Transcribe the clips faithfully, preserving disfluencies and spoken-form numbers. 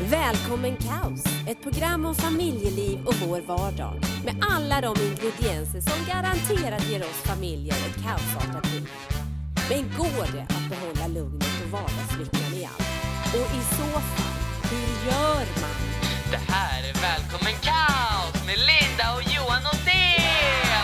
Välkommen Kaos, ett program om familjeliv och vår vardag. Med alla de ingredienser som garanterat ger oss familjer ett kaosartat liv. Men går det att behålla lugnet och vardagslyckan i allt? Och i så fall, hur gör man? Det här är Välkommen Kaos med Linda och Johan och Thea!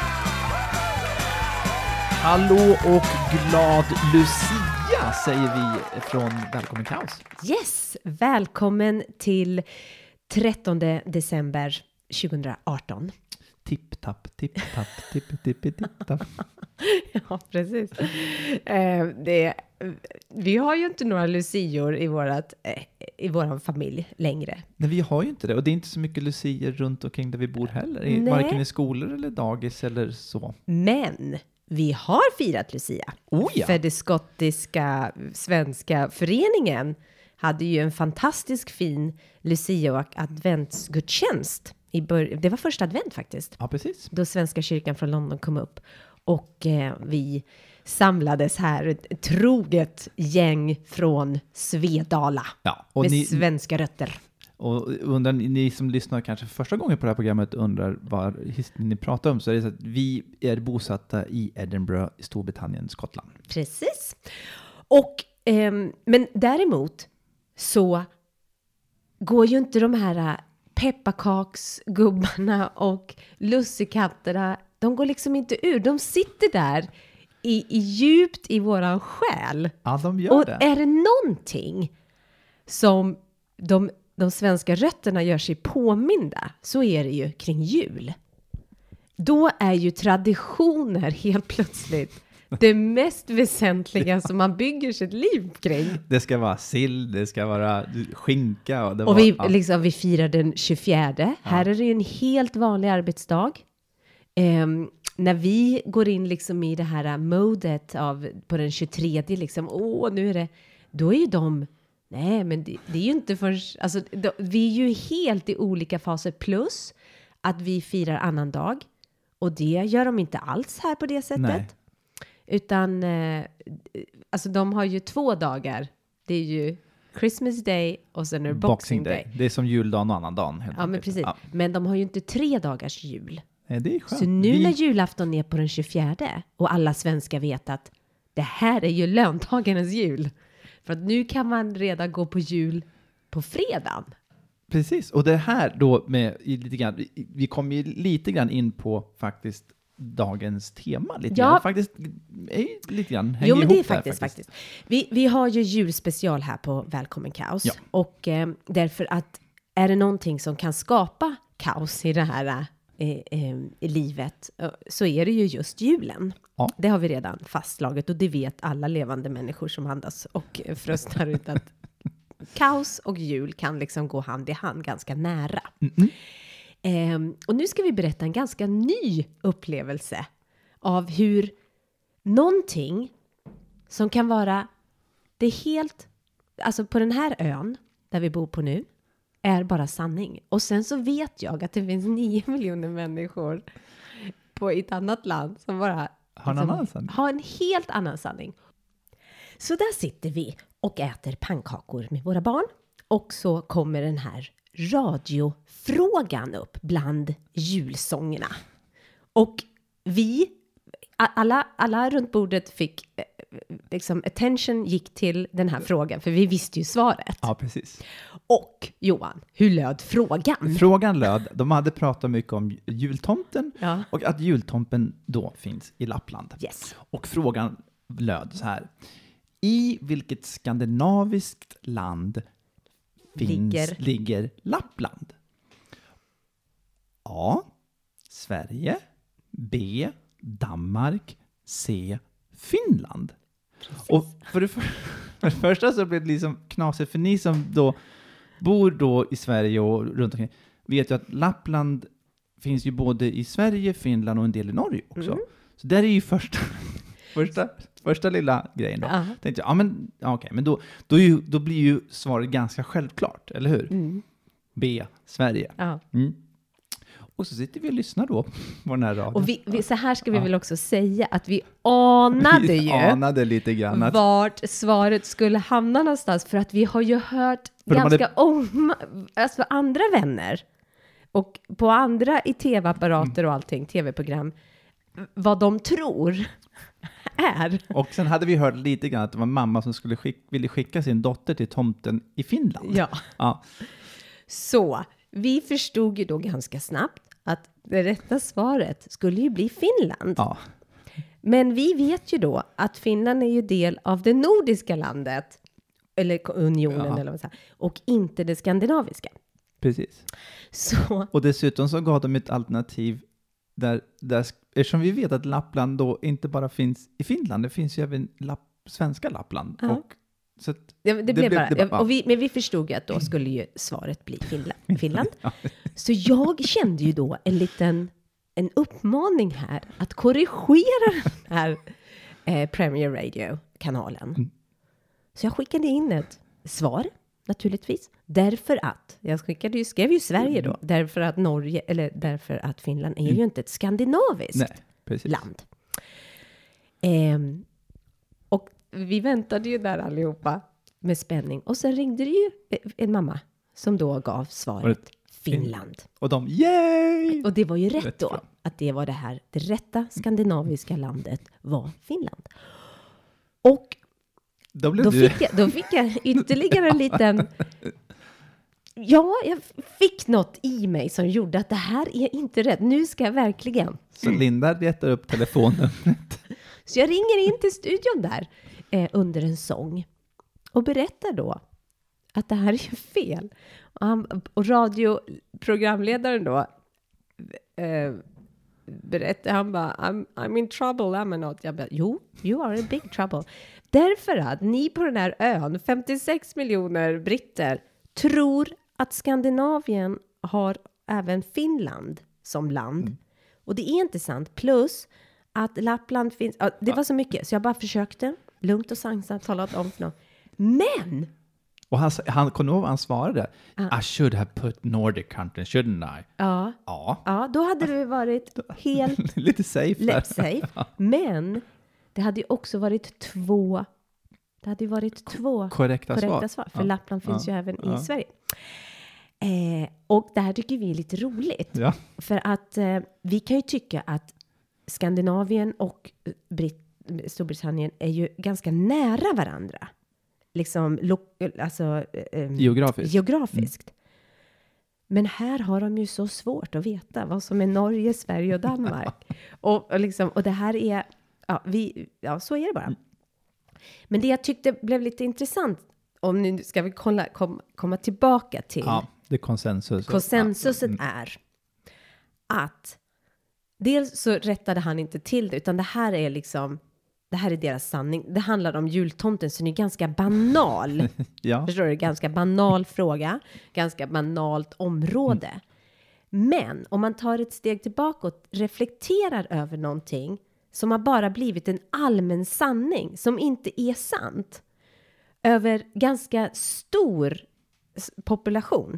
Hallå och glad Lucia säger vi från Välkommen Kaos. Yes, välkommen till trettonde december tjugoarton. Tipp-tapp, tipp-tapp, tipp-tipp-tipp-tapp. Ja, precis. Eh, det, vi har ju inte några lucior i, vårat, eh, i vår familj längre. Nej, vi har ju inte det. Och det är inte så mycket lucier runt omkring där vi bor heller. I, varken i skolor eller dagis eller så. Men vi har firat Lucia. Oh ja. För det skottiska svenska föreningen hade ju en fantastisk fin Lucia och adventsgudstjänst. I bör- det var första advent faktiskt. Ja, precis. Då Svenska kyrkan från London kom upp. Och eh, vi samlades här, ett troget gäng från Svedala. Ja, och med ni, svenska rötter. och undrar, ni som lyssnar kanske första gången på det här programmet undrar vad ni pratar om, så är det så att vi är bosatta i Edinburgh i Storbritannien, Skottland. Precis. Och, eh, men däremot så går ju inte de här pepparkaksgubbarna och lussekatterna, de går liksom inte ur. De sitter där i, i djupt i våran själ. Ja, de gör och det. är det någonting som de, de svenska rötterna gör sig påminda, så är det ju kring jul. Då är ju traditioner helt plötsligt det mest väsentliga som man bygger sitt liv kring. Det ska vara sill, det ska vara skinka. Och, det och var, vi, ja. liksom, vi firar den tjugofjärde. Ja. Här är det en helt vanlig arbetsdag. Um, när vi går in liksom i det här modet av, på den tjugotredje, liksom, åh, nu är det, då är ju de, nej men det, det är ju inte för, alltså, då, vi är ju helt i olika faser, plus att vi firar annan dag. Och det gör de inte alls här på det sättet. Nej. Utan, eh, alltså de har ju två dagar. Det är ju Christmas Day och sen är det Boxing, Boxing Day. Day. Det är som juldagen och annan dagen. Ja, men precis. Ja. Men de har ju inte tre dagars jul. Nej, det är skönt. Så nu Vi... när julafton är på den tjugofjärde och alla svenskar vet att det här är ju löntagarnas jul. För att nu kan man redan gå på jul på fredagen. Precis, och det här då med lite grann, vi kommer ju lite grann in på faktiskt dagens tema lite ja. grann. Faktiskt är lite grann hänger Jo, men det är ihop faktiskt, där, faktiskt. faktiskt. Vi, vi har ju julspecial här på Välkommen Kaos. Ja. Och eh, därför att är det någonting som kan skapa kaos i det här eh, eh, i livet, eh, så är det ju just julen. Ja. Det har vi redan fastslagit och det vet alla levande människor som andas och fröstar ut att kaos och jul kan liksom gå hand i hand ganska nära. Mm-mm. Um, och nu ska vi berätta en ganska ny upplevelse av hur någonting som kan vara det helt, alltså på den här ön där vi bor på nu, är bara sanning. Och sen så vet jag att det finns nio miljoner människor på ett annat land som bara har en, liksom, annan sanning. har en helt annan sanning. Så där sitter vi och äter pannkakor med våra barn. Och så kommer den här radiofrågan upp bland julsångerna. Och vi, alla, alla runt bordet fick, liksom, attention gick till den här frågan. För vi visste ju svaret. Ja, precis. Och Johan, hur löd frågan? Frågan löd, de hade pratat mycket om jultomten. Ja. Och att jultomten då finns i Lappland. Yes. Och frågan löd så här. I vilket skandinaviskt land finns, Ligger. ligger Lappland? A. Sverige. B. Danmark. C. Finland. Precis. Och för det, för, för det första så blir det liksom knasigt, för ni som då bor då i Sverige och runt omkring vet ju att Lappland finns ju både i Sverige, Finland och en del i Norge också. Mm. Så där är ju första första Första lilla grejen då. Uh-huh. Tänkte jag, ja men, ja, okej, men då, då, är ju, då blir ju svaret ganska självklart, eller hur? Mm. B, Sverige. Uh-huh. Mm. Och så sitter vi och lyssnar då på den här radion. Och vi, vi, så här ska vi Ja. väl också säga att vi anade vi ju anade lite grann att vart svaret skulle hamna någonstans. För att vi har ju hört För de ganska hade- om alltså andra vänner. Och på andra i tv-apparater och allting, tv-program, vad de tror är. Och sen hade vi hört lite grann att det var mamma som skulle skick, ville skicka sin dotter till tomten i Finland. Ja. Ja. Så vi förstod ju då ganska snabbt att det rätta svaret skulle ju bli Finland. Ja. Men vi vet ju då att Finland är ju del av det nordiska landet, eller unionen, Ja. eller vad man säger, och inte det skandinaviska. Precis. Så Och dessutom så gav de ett alternativ där, där eftersom vi vet att Lappland då inte bara finns i Finland, det finns ju även Lapp, svenska Lappland. Ja. Och, så att, det, det, blev bara, det bara- och vi, men vi förstod ju att då skulle ju svaret bli Finland. Finland. Så jag kände ju då en liten en uppmaning här att korrigera den här eh, Premier Radio-kanalen. Mm. Så jag skickade in ett svar, naturligtvis. Därför att, jag skickade ju, skrev ju Sverige då, därför att Norge, eller därför att Finland är ju inte ett skandinaviskt nej, precis. land. Ehm, och vi väntade ju där allihopa med spänning. Och sen ringde det ju en mamma som då gav Var svaret det Finland. Och de, yay! Och det var ju rätt Rätt då, bra. att det var det här, det rätta skandinaviska landet var Finland. Och Då blev då du... fick jag, då fick jag ytterligare en liten... Ja, jag fick något i mig som gjorde att det här är inte rätt. Nu ska jag verkligen... Så Linda letar upp telefonen. Så jag ringer in till studion där eh, under en sång och berättar då att det här är ju fel. Och, han, och radioprogramledaren då eh, berättar, han bara, I'm, I'm in trouble, I'm not. Jag bara, jo, you are in big trouble. Därför att ni på den här ön, femtiosex miljoner britter, tror att Skandinavien har även Finland som land. Mm. Och det är inte sant. Plus att Lappland finns... Ja, det var så mycket, så jag bara försökte lugnt och sansat tala om för någon. Men! Och han, han kom ihåg vad han svarade. Ah. I should have put Nordic country, shouldn't I? Ja, Ja. ja, då hade det varit helt Lite safe där. let's safe. Men det hade ju också varit två... Det hade ju varit två Korrekta, korrekta svar. svar. För Ja. Lappland finns Ja. ju även Ja. i Sverige. Eh, och det här tycker vi är lite roligt. Ja. För att eh, vi kan ju tycka att Skandinavien och Brit- Storbritannien är ju ganska nära varandra. Liksom, lo- alltså, eh, Geografiskt. geografiskt. Men här har de ju så svårt att veta vad som är Norge, Sverige och Danmark. och, och, liksom, och det här är, ja, vi, ja, så är det bara. Men det jag tyckte blev lite intressant, om nu ska vi kolla, kom, komma tillbaka till Ja, det är konsensus. konsensuset Ja. Mm. är att dels så rättade han inte till det, utan det här är liksom, det här är deras sanning. Det handlar om jultomten, så det är ganska banal. Ja. Förstår du? Ganska banal fråga, ganska banalt område. Mm. Men om man tar ett steg tillbaka och reflekterar över någonting som har bara blivit en allmän sanning, som inte är sant, över ganska stor s- population.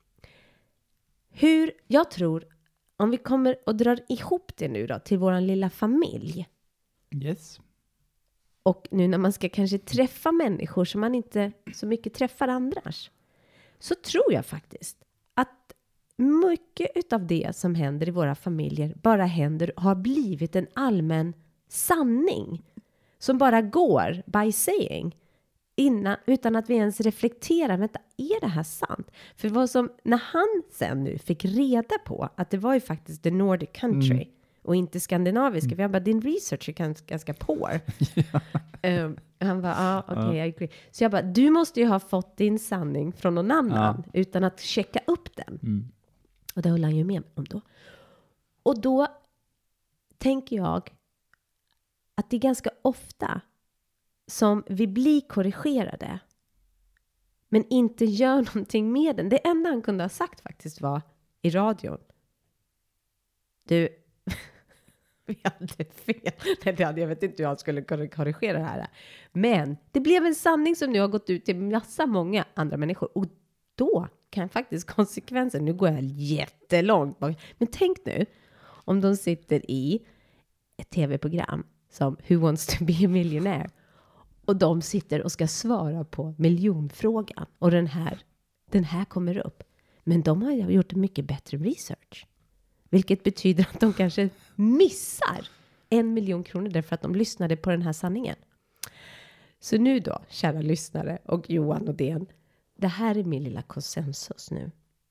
Hur, jag tror, om vi kommer och drar ihop det nu då till våran lilla familj, Yes. och nu när man ska kanske träffa människor som man inte så mycket träffar annars, så tror jag faktiskt att mycket utav det som händer i våra familjer bara händer, har blivit en allmän sanning som bara går by saying, innan, utan att vi ens reflekterar, vänta, är det här sant? För vad som, när han sen nu fick reda på att det var ju faktiskt the Nordic country Mm. och inte skandinaviska, för jag bara, din research är ganska, ganska poor. um, han bara, ja, ah, okej, okay, I agree. Så jag bara, du måste ju ha fått din sanning från någon annan, utan att checka upp den. Mm. Och det höll han ju med om då. Och då tänker jag att det är ganska ofta som vi blir korrigerade, men inte gör någonting med den. Det enda han kunde ha sagt faktiskt var i radion: du, vi hade fel. Nej, det hade, jag vet inte hur han skulle kunna korrigera det här. Men det blev en sanning som nu har gått ut till massa många andra människor. Och då kan faktiskt konsekvensen, nu går jag jättelångt bak, men tänk nu om de sitter i ett tv-program som Who Wants to be a Millionaire och de sitter och ska svara på miljonfrågan och den här, den här kommer upp. Men de har gjort en mycket bättre research. Vilket betyder att de kanske missar en miljon kronor därför att de lyssnade på den här sanningen. Så nu då, kära lyssnare och Johan Nordén, det här är min lilla konsensus nu.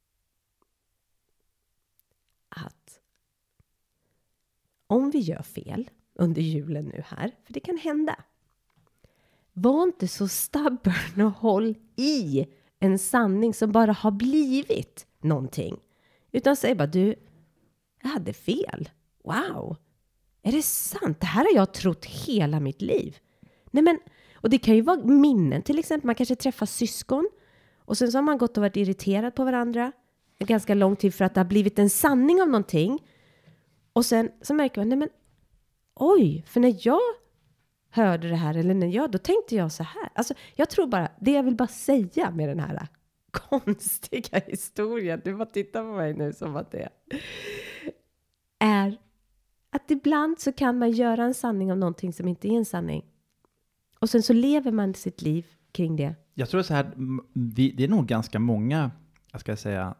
Att om vi gör fel under julen nu här, för det kan hända. Var inte så stubborn och håll i en sanning som bara har blivit någonting. Utan säg bara, du, jag hade fel. Wow, är det sant? Det här har jag trott hela mitt liv. Nej men, och det kan ju vara minnen till exempel. Man kanske träffar syskon. Och sen så har man gått och varit irriterad på varandra. En ganska lång tid för att det har blivit en sanning av någonting. Och sen så märker man, nej men, oj, för när jag hörde det här, eller när jag, då tänkte jag så här. Alltså, jag tror bara, det jag vill bara säga med den här konstiga historien, du bara titta på mig nu som att det är att ibland så kan man göra en sanning av någonting som inte är en sanning. Och sen så lever man sitt liv kring det. Jag tror så här, vi, det är nog ganska många, jag ska säga,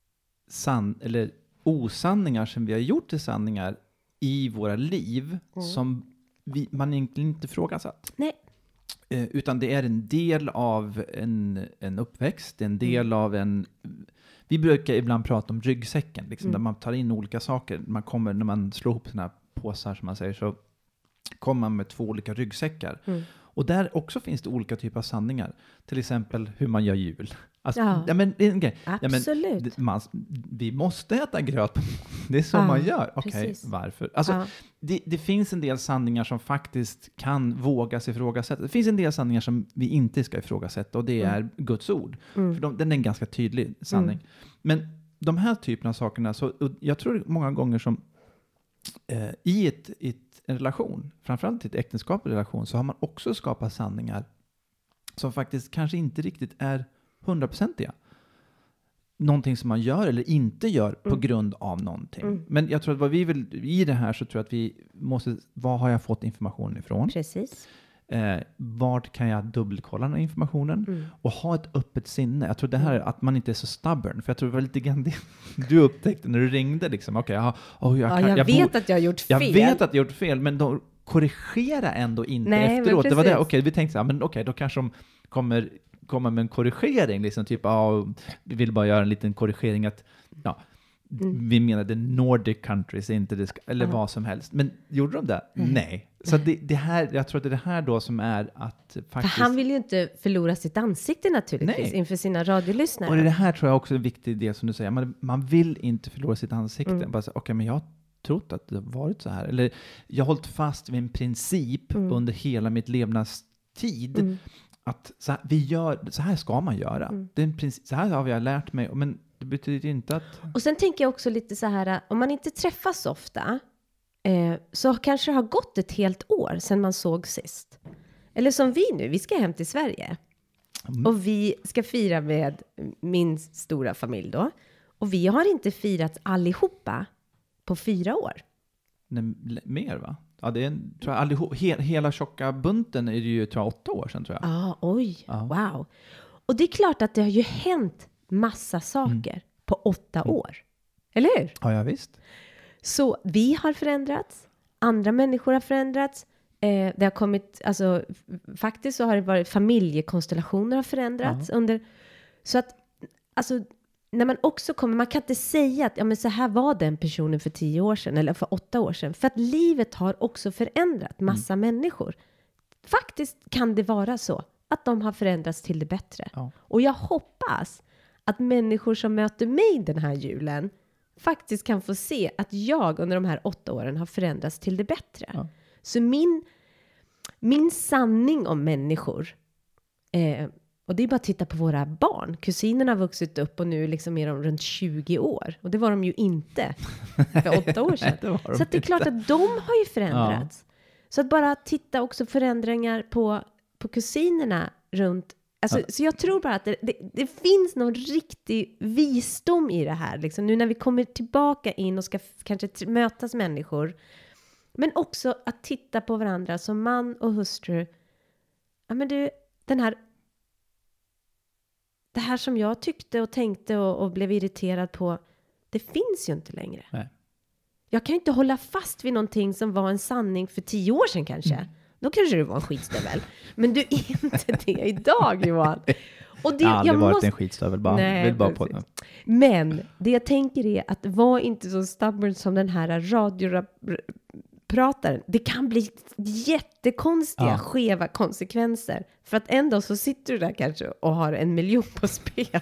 sann, eller osanningar som vi har gjort till sanningar i våra liv mm. som vi, man egentligen inte frågasatt. Nej. Eh, utan det är en del av en, en uppväxt, en del mm. av en... Vi brukar ibland prata om ryggsäcken, liksom, mm. där man tar in olika saker. Man kommer, när man slår ihop sina påsar, som man säger, så kommer man med två olika ryggsäckar. Mm. Och där också finns det olika typer av sanningar. Till exempel hur man gör jul. Alltså, ja. Ja, men, okay. Absolut. Ja, men, man, vi måste äta gröt. Det är så ja, man gör. Okej, okay, varför? Alltså, ja. det, det finns en del sanningar som faktiskt kan vågas ifrågasätta. Det finns en del sanningar som vi inte ska ifrågasätta. Och det är mm. Guds ord. Mm. För de, den är en ganska tydlig sanning. Mm. Men de här typerna av sakerna, så, jag tror många gånger som eh, i ett, ett, en relation, framförallt i ett äktenskaplig relation, så har man också skapat sanningar som faktiskt kanske inte riktigt är hundraprocentiga. Någonting som man gör eller inte gör på mm. grund av någonting. Mm. Men jag tror att vad vi vill i det här, så tror jag att vi måste, vad har jag fått information ifrån? Precis. Eh, vart kan jag dubbelkolla den informationen? Mm. Och ha ett öppet sinne. Jag tror det här är att man inte är så stubborn. För jag tror det var lite grann det du upptäckte när du ringde. Liksom. Okay, jag, oh, jag, ja, kan, jag, jag vet bo- att jag har gjort fel. Jag vet att jag har gjort fel, men de korrigera ändå inte Nej, efteråt. Det var det. Okay, vi tänkte så här, men okej, okay, då kanske de kommer komma med en korrigering. Liksom, typ, ah, vi vill bara göra en liten korrigering att ja, mm. vi menade Nordic countries, inte det ska, eller uh-huh. vad som helst. Men gjorde de det? Mm. Nej. Så det, det här, jag tror att det är det här då som är att faktiskt... För han vill ju inte förlora sitt ansikte naturligtvis. Nej. Inför sina radiolyssnare. Och det här tror jag också är en viktig del som du säger. Man, man vill inte förlora sitt ansikte. Mm. Bara så, okej, okay, men jag har trott att det har varit så här. Eller jag har hållit fast vid en princip mm. under hela mitt levnadstid. Mm. Att så här, vi gör, så här ska man göra. Mm. Det är en princip, så här har jag lärt mig. Men det betyder inte att... Och sen tänker jag också lite så här, om man inte träffas ofta, eh, så kanske det har gått ett helt år sedan man såg sist. Eller som vi nu, vi ska hem till Sverige. Mm. Och vi ska fira med min stora familj då. Och vi har inte firat allihopa på fyra år. Nej, mer va? Ja, det är en, tror jag, allihop, he, hela tjocka bunten är det ju, tror jag, åtta år sedan, tror jag. Ah, oj, ah. Wow. Och det är klart att det har ju hänt massa saker mm. på åtta mm. år. Eller hur? Ja, ja, visst. Så vi har förändrats. Andra människor har förändrats. Eh, det har kommit, alltså faktiskt så har det varit familjekonstellationer har förändrats ja. under. Så att, alltså när man också kommer, man kan inte säga att ja, men så här var den personen för tio år sedan eller för åtta år sedan. För att livet har också förändrat massa mm. människor. Faktiskt kan det vara så att de har förändrats till det bättre. Ja. Och jag hoppas att människor som möter mig den här julen faktiskt kan få se att jag under de här åtta åren har förändrats till det bättre. Ja. Så min, min sanning om människor, eh, och det är bara att titta på våra barn. Kusinerna har vuxit upp och nu liksom är de runt tjugo år. Och det var de ju inte för åtta år sedan. Nej, de så att det är klart att de har ju förändrats. Ja. Så att bara titta också förändringar på, på kusinerna runt Alltså, Ja. Så jag tror bara att det, det, det finns någon riktig visdom i det här. Liksom. Nu när vi kommer tillbaka in och ska f- kanske t- mötas människor. Men också att titta på varandra som man och hustru. Ja, men du, den här... Det här som jag tyckte och tänkte och, och blev irriterad på. Det finns ju inte längre. Nej. Jag kan ju inte hålla fast vid någonting som var en sanning för tio år sedan kanske. Mm. Då kanske det var en skitstövel. Men du är inte det idag, Johan. Och det, jag har aldrig jag varit måste... en skitstövel. Bara, Nej, vill bara på det. Men det jag tänker är att var inte så stubborn som den här radioprataren. Det kan bli jättekonstiga, ja. skeva konsekvenser. För att en dag så sitter du där kanske och har en miljon på spel.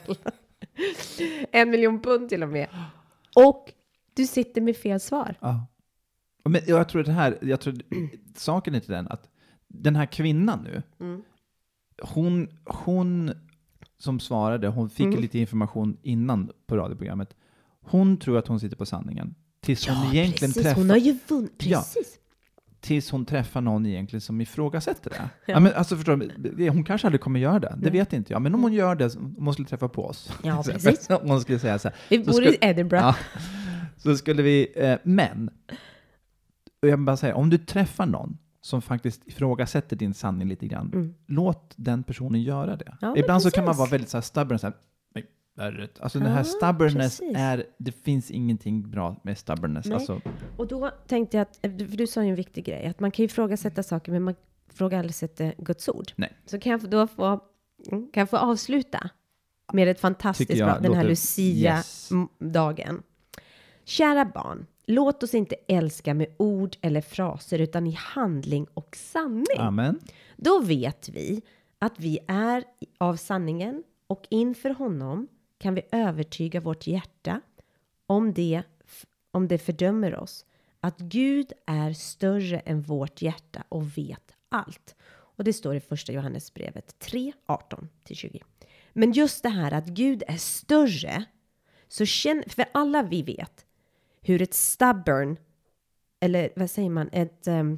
en miljon pund till och med. Och du sitter med fel svar. Ja. Men jag tror det här, jag tror saken är till den att den här kvinnan nu, mm. hon, hon som svarade, hon fick mm. lite information innan på radioprogrammet. Hon tror att hon sitter på sanningen. Tills ja, hon egentligen precis. träffar... Hon har ju vunnit, precis. Ja, tills hon träffar någon egentligen som ifrågasätter det. Ja. Ja, men alltså förstår du, hon kanske aldrig kommer göra det. Det Nej. vet inte jag. Men om hon gör det, om hon skulle träffa på oss. Ja, precis. Om hon skulle säga så här. Vi bor i Edinburgh. Ja, så skulle vi... Eh, men... Och jag vill bara säga, om du träffar någon som faktiskt ifrågasätter din sanning lite grann, mm. låt den personen göra det. Ja, ibland så kan man vara väldigt så här stubborn. Så här, alltså ja, den här stubbornness precis. är, det finns ingenting bra med stubbornness. Alltså. Och då tänkte jag, att, för du sa ju en viktig grej, att man kan ju ifrågasätta saker, men man frågar aldrig sätta Guds ord. Nej. Så kan jag då få, kan jag få avsluta med ett fantastiskt bra, den här Lucia-dagen. Yes. Kära barn, låt oss inte älska med ord eller fraser utan i handling och sanning. Amen. Då vet vi att vi är av sanningen och inför honom kan vi övertyga vårt hjärta om det, om det fördömer oss. Att Gud är större än vårt hjärta och vet allt. Och det står i första Johannesbrevet tre, arton till tjugo. Men just det här att Gud är större, så känn, för alla vi vet hur ett stubborn, eller vad säger man, ett, um,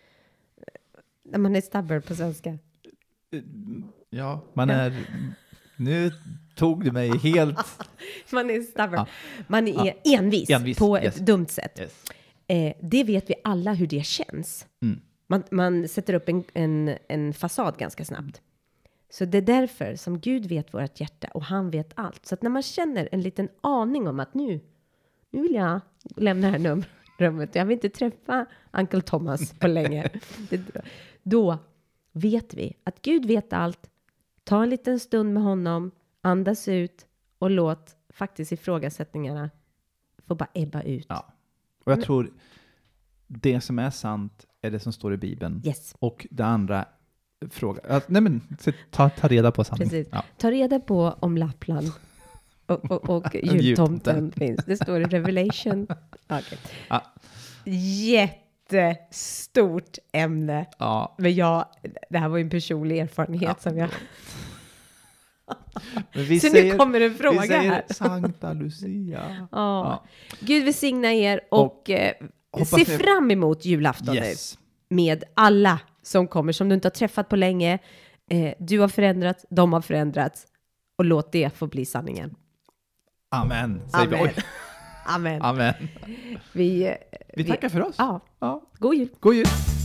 när man är stubborn på svenska. Ja, man är, nu tog du mig helt... man är stubborn. Ja. Man är ja. envis, envis på yes. ett dumt sätt. Yes. Eh, det vet vi alla hur det känns. Mm. Man, man sätter upp en, en, en fasad ganska snabbt. Så det är därför som Gud vet vårt hjärta och han vet allt. Så att när man känner en liten aning om att nu, nu vill jag lämna det här num- rummet. Jag vill inte träffa Uncle Thomas på länge. det, då vet vi att Gud vet allt. Ta en liten stund med honom. Andas ut och låt faktiskt ifrågasättningarna få bara ebba ut. Ja. Och jag tror det som är sant är det som står i Bibeln. Yes. Och det andra fråga. Nej men ta, ta reda på sanningen. Ja. Ta reda på om Lappland och, och, och jultomten finns. Det står i Revelation. Okay. Ja. Jättestort ämne. Ja. Men jag, det här var ju en personlig erfarenhet ja. som jag... Vi så säger, nu kommer en fråga vi säger här. Sankta Lucia. Ja. Ja. Gud välsigna er och, och eh, se fram emot julafton yes. nu. Med alla som kommer, som du inte har träffat på länge. Eh, du har förändrats, de har förändrats. Och låt det få bli sanningen. Amen. Säger Amen. Vi. Amen. Amen. Vi, vi tackar vi, för oss. Ja. Ja. God jul. God jul.